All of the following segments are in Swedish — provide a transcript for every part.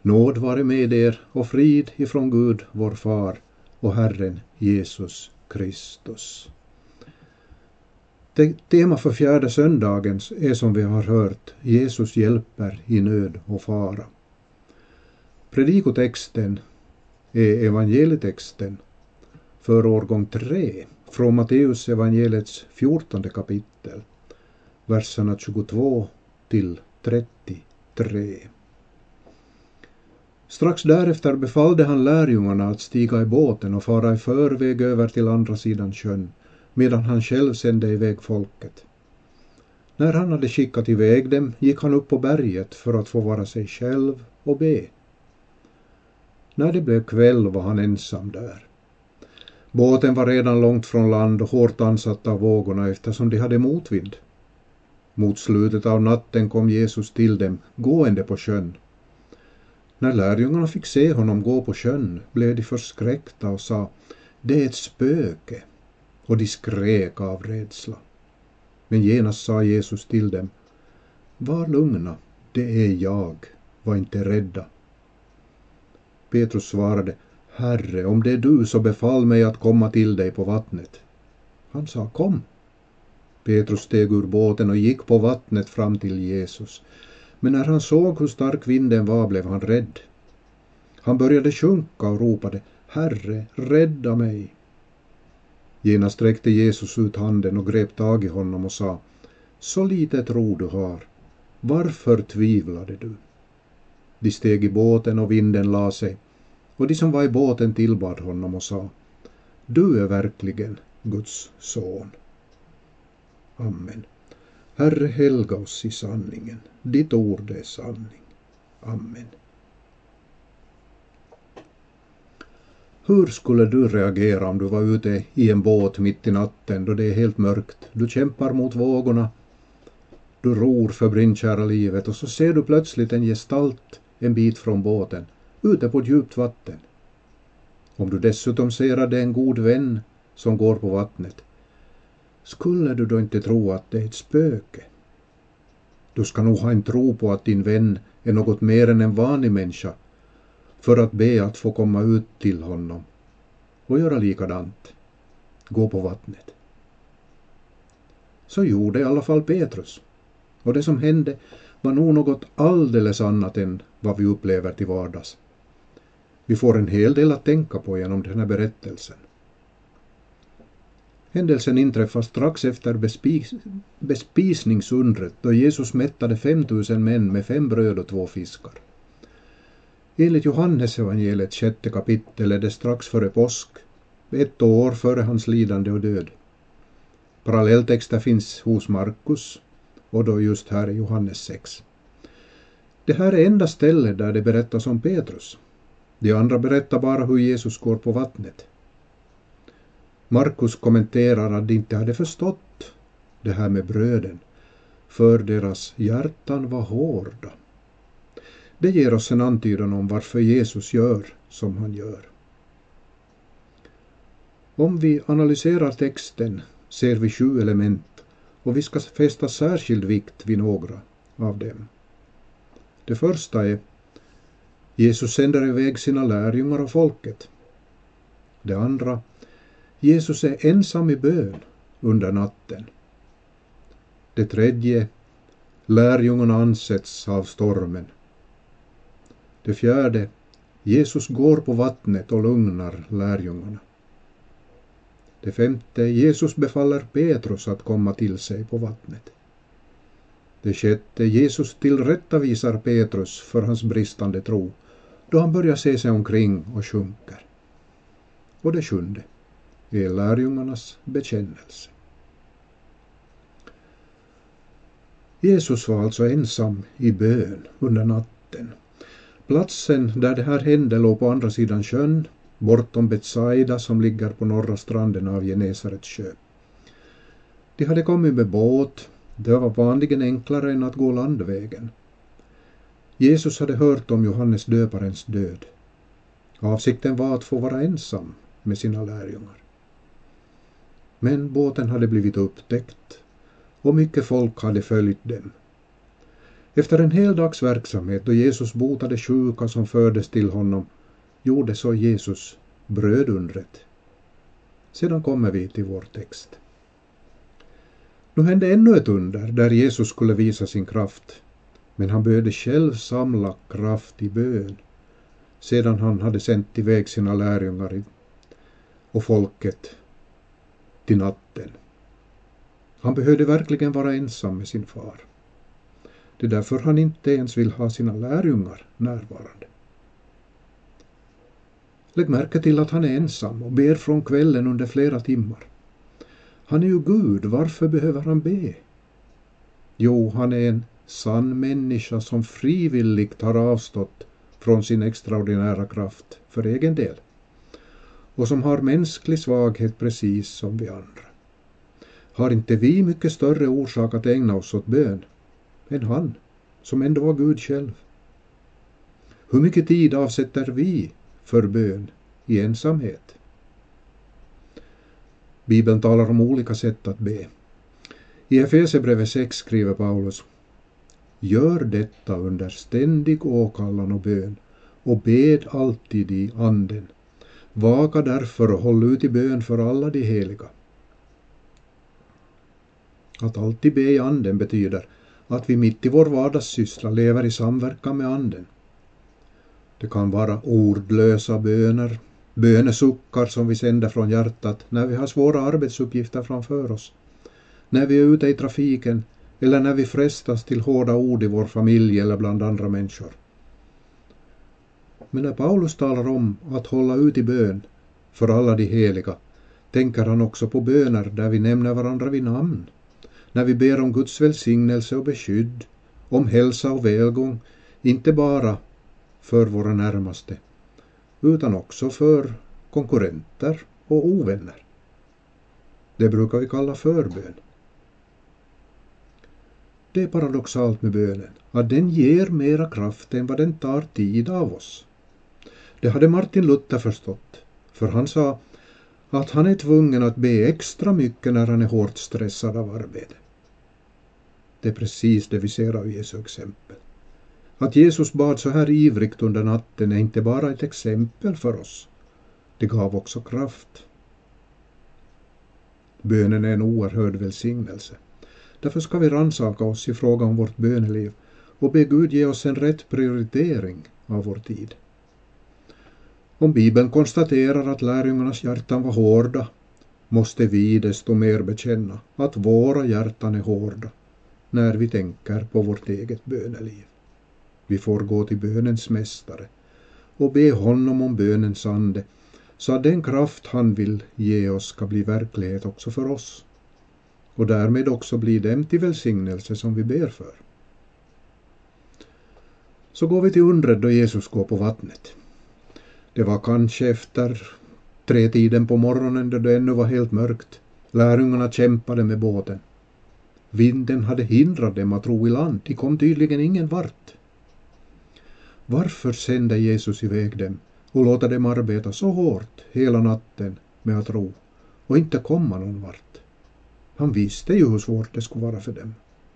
Nåd vare med er och frid ifrån Gud vår far och Herren Jesus Kristus. Tema för fjärde söndagen är, som vi har hört, Jesus hjälper i nöd och fara. Predikotexten är evangelietexten för årgång 3 från Matteus evangeliets 14 kapitel, verserna 22 till 33. Strax därefter befallde han lärjungarna att stiga i båten och fara i förväg över till andra sidan sjön, medan han själv sände iväg folket. När han hade skickat iväg dem gick han upp på berget för att få vara sig själv och be. När det blev kväll var han ensam där. Båten var redan långt från land och hårt ansatt av vågorna eftersom de hade motvind. Mot slutet av natten kom Jesus till dem, gående på sjön. När lärjungarna fick se honom gå på sjön blev de förskräckta och sa: "Det är ett spöke", och de skrek av rädsla. Men genast sa Jesus till dem: "Var lugna, det är jag, var inte rädda." Petrus svarade: "Herre, om det är du så befall mig att komma till dig på vattnet." Han sa: "Kom." Petrus steg ur båten och gick på vattnet fram till Jesus. Men när han såg hur stark vinden var blev han rädd. Han började sjunka och ropade: "Herre, rädda mig." Genast sträckte Jesus ut handen och grep tag i honom och sa: "Så lite tro du har. Varför tvivlade du?" De steg i båten och vinden la sig, och de som var i båten tillbad honom och sa: "Du är verkligen Guds son." Amen. Herre, helga oss i sanningen. Ditt ord är sanning. Amen. Hur skulle du reagera om du var ute i en båt mitt i natten då det är helt mörkt? Du kämpar mot vågorna. Du ror för brinnkära livet och så ser du plötsligt en gestalt en bit från båten, ute på djupt vatten. Om du dessutom ser att det är en god vän som går på vattnet, skulle du då inte tro att det är ett spöke? Du ska nog ha en tro på att din vän är något mer än en vanlig människa för att be att få komma ut till honom och göra likadant, gå på vattnet. Så gjorde i alla fall Petrus, och det som hände var nog något alldeles annat än vad vi upplever till vardags. Vi får en hel del att tänka på genom den här berättelsen. Händelsen inträffar strax efter bespisningsundret då Jesus mättade 5000 män med 5 bröd och 2 fiskar. Enligt Johannes evangeliet 6 kapitel är det strax före påsk, 1 år före hans lidande och död. Parallelltexter finns hos Markus och då just här i Johannes 6. Det här är enda stället där det berättas om Petrus. De andra berättar bara hur Jesus går på vattnet. Markus kommenterar att de inte hade förstått det här med bröden, för deras hjärtan var hårda. Det ger oss en antydan om varför Jesus gör som han gör. Om vi analyserar texten ser vi 7 element, och vi ska fästa särskild vikt vid några av dem. Det första är: Jesus sänder iväg sina lärjungar och folket. Det andra: Jesus är ensam i bön under natten. Det tredje: lärjungarna ansätts av stormen. Det fjärde: Jesus går på vattnet och lugnar lärjungarna. Det femte: Jesus befaller Petrus att komma till sig på vattnet. Det sjätte: Jesus tillrättavisar Petrus för hans bristande tro, då han börjar se sig omkring och sjunker. Och det sjunde är lärjungarnas bekännelse. Jesus var alltså ensam i bön under natten. Platsen där det här hände låg på andra sidan sjön, bortom Betsaida som ligger på norra stranden av Genesarets sjö. De hade kommit med båt, det var vanligen enklare än att gå landvägen. Jesus hade hört om Johannes döparens död. Avsikten var att få vara ensam med sina lärjungar. Men båten hade blivit upptäckt och mycket folk hade följt dem. Efter en hel dags verksamhet då Jesus botade sjuka som fördes till honom, gjorde så Jesus brödundret. Sedan kommer vi till vår text. Nu hände ännu ett under där Jesus skulle visa sin kraft, men han började själv samla kraft i bön, sedan han hade sänt iväg sina lärjungar och folket till natten. Han behövde verkligen vara ensam med sin far. Det är därför han inte ens vill ha sina lärjungar närvarande. Lägg märke till att han är ensam och ber från kvällen under flera timmar. Han är ju Gud, varför behöver han be? Jo, han är en sann människa som frivilligt har avstått från sin extraordinära kraft för egen del, och som har mänsklig svaghet precis som vi andra. Har inte vi mycket större orsak att ägna oss åt bön än han, som ändå var Gud själv? Hur mycket tid avsätter vi för bön i ensamhet? Bibeln talar om olika sätt att be. I Efesierbrevet 6 skriver Paulus: Gör detta under ständig åkallan och bön, och bed alltid i anden. Vaka därför och håll ut i bön för alla de heliga. Att alltid be i anden betyder att vi mitt i vår vardagssyssla lever i samverkan med anden. Det kan vara ordlösa böner, bönesuckar som vi sänder från hjärtat när vi har svåra arbetsuppgifter framför oss, när vi är ute i trafiken eller när vi frestas till hårda ord i vår familj eller bland andra människor. Men när Paulus talar om att hålla ut i bön för alla de heliga, tänker han också på böner där vi nämner varandra vid namn, när vi ber om Guds välsignelse och beskydd, om hälsa och välgång, inte bara för våra närmaste, utan också för konkurrenter och ovänner. Det brukar vi kalla förbön. Det är paradoxalt med bönen, att den ger mera kraft än vad den tar tid av oss. Det hade Martin Luther förstått, för han sa att han är tvungen att be extra mycket när han är hårt stressad av arbete. Det är precis det vi ser av Jesu exempel. Att Jesus bad så här ivrigt under natten är inte bara ett exempel för oss. Det gav också kraft. Bönen är en oerhörd välsignelse. Därför ska vi rannsaka oss i fråga om vårt böneliv och be Gud ge oss en rätt prioritering av vår tid. Om Bibeln konstaterar att lärjungarnas hjärtan var hårda, måste vi desto mer bekänna att våra hjärtan är hårda när vi tänker på vårt eget böneliv. Vi får gå till bönens mästare och be honom om bönens ande, så att den kraft han vill ge oss ska bli verklighet också för oss, och därmed också bli dem till välsignelse som vi ber för. Så går vi till undret då Jesus går på vattnet. Det var kanske efter 3-tiden på morgonen då det ännu var helt mörkt. Lärjungarna kämpade med båten. Vinden hade hindrat dem att ro i land. De kom tydligen ingen vart. Varför sände Jesus iväg dem och låta dem arbeta så hårt hela natten med att ro och inte komma någon vart? Han visste ju hur svårt det skulle vara för dem.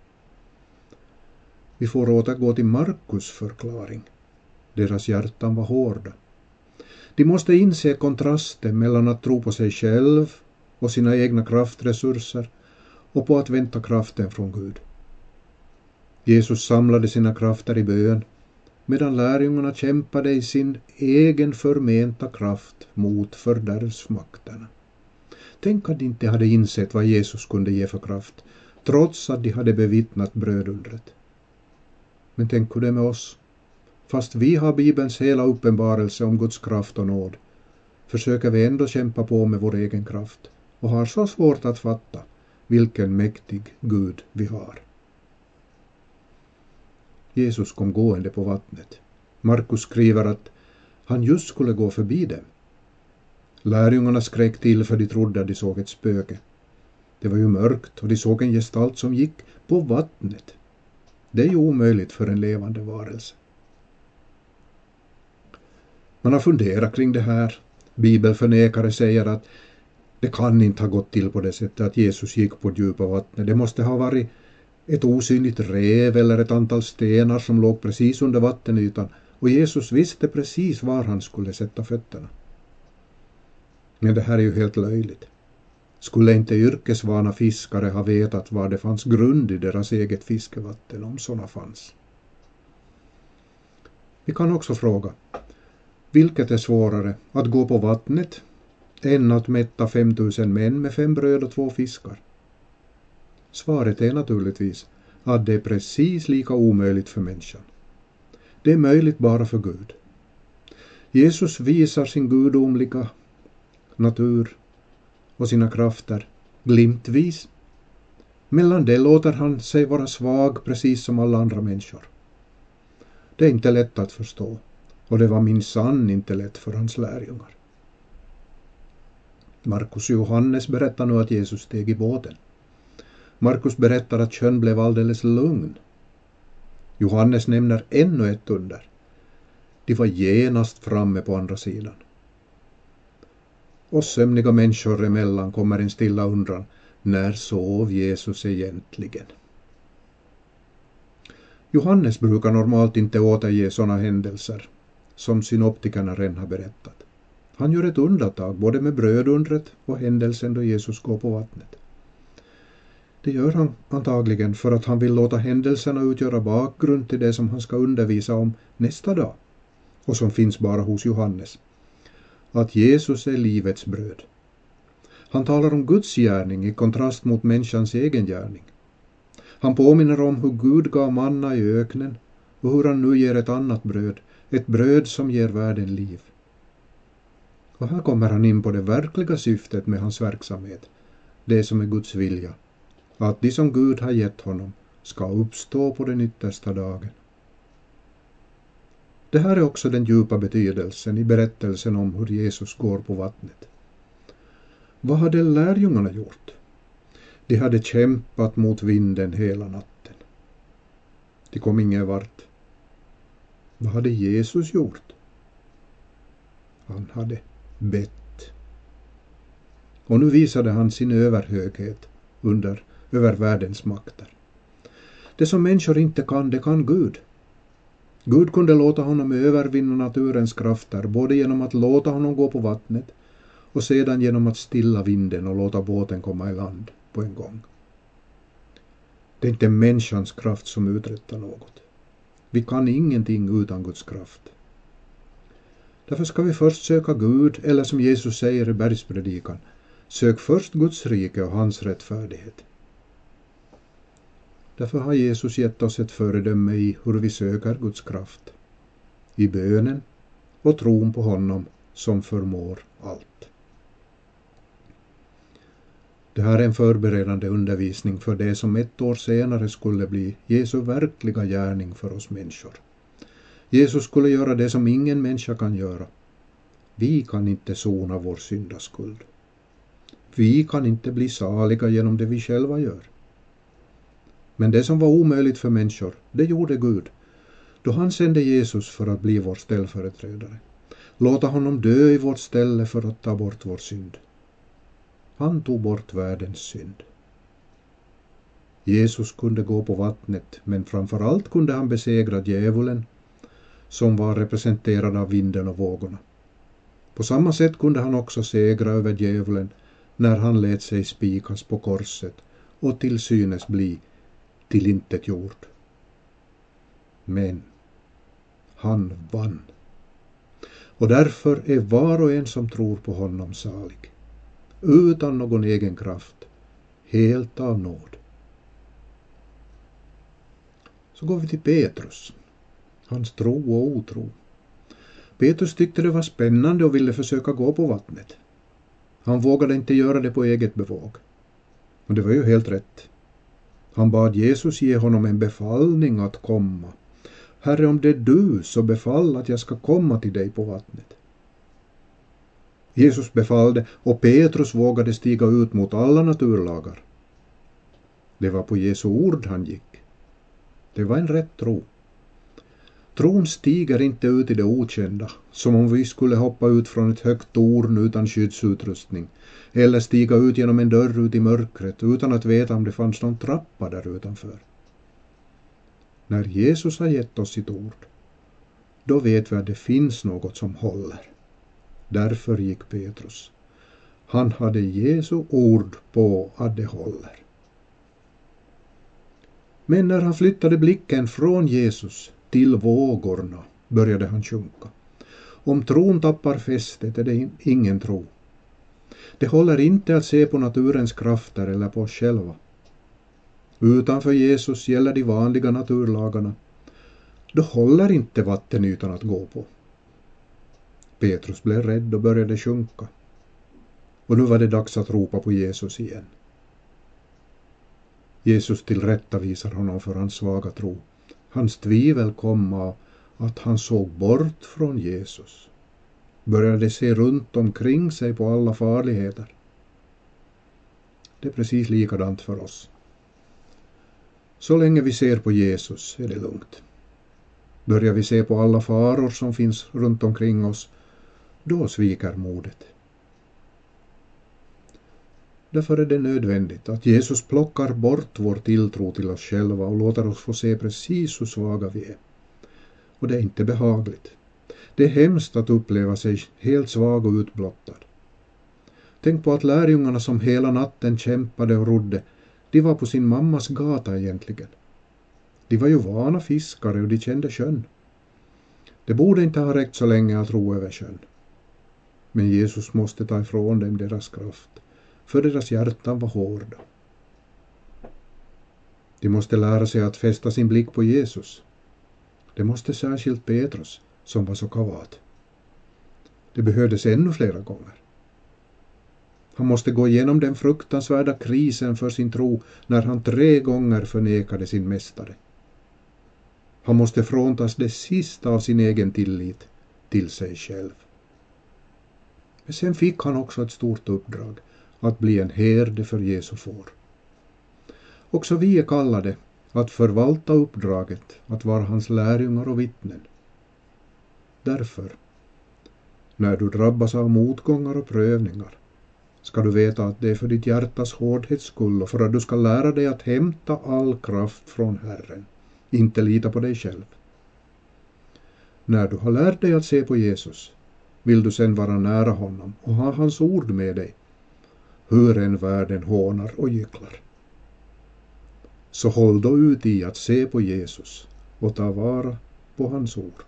Vi får återgå till Markus förklaring. Deras hjärtan var hårda. De måste inse kontrasten mellan att tro på sig själv och sina egna kraftresurser och på att vänta kraften från Gud. Jesus samlade sina krafter i bön, medan lärjungarna kämpade i sin egen förmenta kraft mot fördärvsmakterna. Tänk att de inte hade insett vad Jesus kunde ge för kraft, trots att de hade bevittnat brödundret. Men tänk hur det är med oss. Fast vi har Bibelns hela uppenbarelse om Guds kraft och nåd, försöker vi ändå kämpa på med vår egen kraft och har så svårt att fatta vilken mäktig Gud vi har. Jesus kom gående på vattnet. Markus skriver att han just skulle gå förbi dem. Lärjungarna skrek till för de trodde att de såg ett spöke. Det var ju mörkt och de såg en gestalt som gick på vattnet. Det är ju omöjligt för en levande varelse. Man har funderat kring det här. Bibelförnekare säger att det kan inte ha gått till på det sättet att Jesus gick på djupa vattnet. Det måste ha varit ett osynligt rev eller ett antal stenar som låg precis under vattenytan, och Jesus visste precis var han skulle sätta fötterna. Men det här är ju helt löjligt. Skulle inte yrkesvana fiskare ha vetat var det fanns grund i deras eget fiskevatten, om sådana fanns? Vi kan också fråga, vilket är svårare, att gå på vattnet än att mätta 5000 män med 5 bröd och 2 fiskar? Svaret är naturligtvis att det är precis lika omöjligt för människan. Det är möjligt bara för Gud. Jesus visar sin gudomliga natur och sina krafter glimtvis. Mellan det låter han sig vara svag precis som alla andra människor. Det är inte lätt att förstå, och det var minsann inte lätt för hans lärjungar. Markus och Johannes berättar nu att Jesus steg i båten. Markus berättar att sjön blev alldeles lugn. Johannes nämner ännu ett under. De var genast framme på andra sidan. Och sömniga människor emellan kommer en stilla undran, när sov Jesus egentligen? Johannes brukar normalt inte återge sådana händelser som synoptikerna redan har berättat. Han gör ett undantag både med brödundret och händelsen då Jesus går på vattnet. Det gör han antagligen för att han vill låta händelserna utgöra bakgrund till det som han ska undervisa om nästa dag, och som finns bara hos Johannes. Att Jesus är livets bröd. Han talar om Guds gärning i kontrast mot människans egen gärning. Han påminner om hur Gud gav manna i öknen och hur han nu ger ett annat bröd, ett bröd som ger världen liv. Och här kommer han in på det verkliga syftet med hans verksamhet, det som är Guds vilja, att de som Gud har gett honom ska uppstå på den yttersta dagen. Det här är också den djupa betydelsen i berättelsen om hur Jesus går på vattnet. Vad hade lärjungarna gjort? De hade kämpat mot vinden hela natten. De kom ingen vart. Vad hade Jesus gjort? Han hade bett. Och nu visade han sin överhöghet över världens makter. Det som människor inte kan, det kan Gud. Gud kunde låta honom övervinna naturens krafter, både genom att låta honom gå på vattnet och sedan genom att stilla vinden och låta båten komma i land på en gång. Det är inte människans kraft som uträttar något. Vi kan ingenting utan Guds kraft. Därför ska vi först söka Gud, eller som Jesus säger i bergspredikan, sök först Guds rike och hans rättfärdighet. Därför har Jesus gett oss ett föredöme i hur vi söker Guds kraft. I bönen och tron på honom som förmår allt. Det här är en förberedande undervisning för det som 1 år senare skulle bli Jesu verkliga gärning för oss människor. Jesus skulle göra det som ingen människa kan göra. Vi kan inte sona vår syndaskuld. Vi kan inte bli saliga genom det vi själva gör. Men det som var omöjligt för människor, det gjorde Gud, då han sände Jesus för att bli vår ställföreträdare. Låta honom dö i vårt ställe för att ta bort vår synd. Han tog bort världens synd. Jesus kunde gå på vattnet, men framförallt kunde han besegra djävulen, som var representerad av vinden och vågorna. På samma sätt kunde han också segra över djävulen när han lät sig spikas på korset och till synes bli tillintetgjord. Men han vann. Och därför är var och en som tror på honom salig. Utan någon egen kraft. Helt av nåd. Så går vi till Petrus. Hans tro och otro. Petrus tyckte det var spännande och ville försöka gå på vattnet. Han vågade inte göra det på eget bevåg. Och det var ju helt rätt. Han bad Jesus ge honom en befallning att komma. Herre, om det är du, så befall att jag ska komma till dig på vattnet. Jesus befallde och Petrus vågade stiga ut mot alla naturlagar. Det var på Jesu ord han gick. Det var en rätt tro. Tron stiger inte ut i det okända, som om vi skulle hoppa ut från ett högt torn utan skyddsutrustning, eller stiga ut genom en dörr ut i mörkret utan att veta om det fanns någon trappa där utanför. När Jesus har gett oss sitt ord, då vet vi att det finns något som håller. Därför gick Petrus. Han hade Jesu ord på att det håller. Men när han flyttade blicken från Jesus till vågorna började han sjunka. Om tron tappar fästet är det ingen tro. Det håller inte att se på naturens krafter eller på oss själva. Utanför Jesus gäller de vanliga naturlagarna. Då håller inte vattenytan att gå på. Petrus blev rädd och började sjunka. Och nu var det dags att ropa på Jesus igen. Jesus tillrättavisar honom för hans svaga tro. Hans tvivel kom av att han såg bort från Jesus. Började se runt omkring sig på alla farligheter. Det är precis likadant för oss. Så länge vi ser på Jesus är det lugnt. Börjar vi se på alla faror som finns runt omkring oss, då sviker modet. Därför är det nödvändigt att Jesus plockar bort vår tilltro till oss själva och låter oss få se precis hur svaga vi är. Och det är inte behagligt. Det är hemskt att uppleva sig helt svag och utblottad. Tänk på att lärjungarna som hela natten kämpade och rodde, de var på sin mammas gata egentligen. De var ju vana fiskare och de kände sjön. Det borde inte ha räckt så länge att ro över sjön. Men Jesus måste ta ifrån dem deras kraft, för deras hjärtan var hårda. De måste lära sig att fästa sin blick på Jesus. Det måste särskilt Petrus, som var så kavat. Det behövdes ännu flera gånger. Han måste gå igenom den fruktansvärda krisen för sin tro när han 3 gånger förnekade sin mästare. Han måste fråntas det sista av sin egen tillit till sig själv. Men sen fick han också ett stort uppdrag, att bli en herde för Jesu får. Också vi är kallade att förvalta uppdraget, att vara hans lärjungar och vittnen. Därför, när du drabbas av motgångar och prövningar, ska du veta att det är för ditt hjärtas hårdhets skull och för att du ska lära dig att hämta all kraft från Herren, inte lita på dig själv. När du har lärt dig att se på Jesus, vill du sen vara nära honom och ha hans ord med dig, hur än världen hånar och gycklar. Så håll då ut i att se på Jesus och ta vara på hans ord.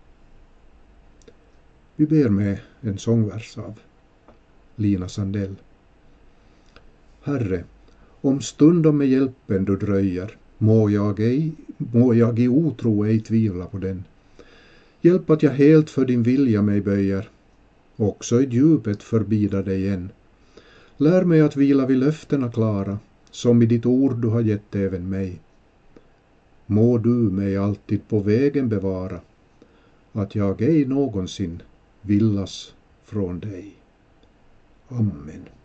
Vi ber med en sångvers av Lina Sandell. Herre, om stundom med hjälpen du dröjer, må jag i otro ej tvivla på den. Hjälp att jag helt för din vilja mig böjer, också i djupet förbida dig än. Lär mig att vila vid löftena klara, som i ditt ord du har gett även mig. Må du mig alltid på vägen bevara, att jag ej någonsin villas från dig. Amen.